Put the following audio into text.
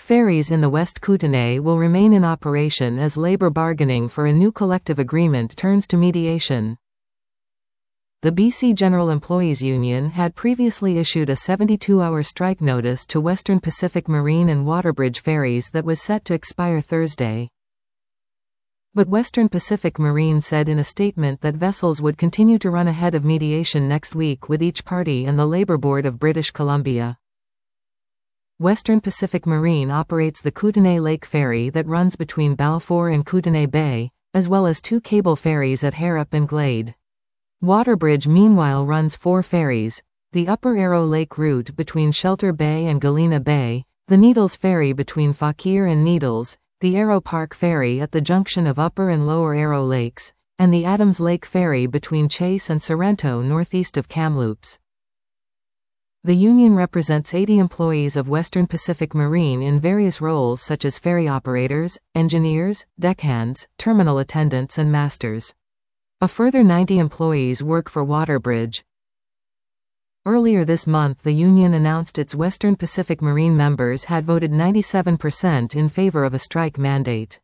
Ferries in the West Kootenay will remain in operation as labor bargaining for a new collective agreement turns to mediation. The BC General Employees Union had previously issued a 72-hour strike notice to Western Pacific Marine and Waterbridge ferries that was set to expire Thursday. But Western Pacific Marine said in a statement that vessels would continue to run ahead of mediation next week with each party and the Labour Board of British Columbia. Western Pacific Marine operates the Kootenay Lake Ferry that runs between Balfour and Kootenay Bay, as well as 2 cable ferries at Harrop and Glade. Waterbridge meanwhile runs 4 ferries, the Upper Arrow Lake route between Shelter Bay and Galena Bay, the Needles Ferry between Fauquier and Needles, the Arrow Park Ferry at the junction of Upper and Lower Arrow Lakes, and the Adams Lake Ferry between Chase and Sorrento northeast of Kamloops. The union represents 80 employees of Western Pacific Marine in various roles such as ferry operators, engineers, deckhands, terminal attendants and masters. A further 90 employees work for Waterbridge. Earlier this month, the union announced its Western Pacific Marine members had voted 97% in favor of a strike mandate.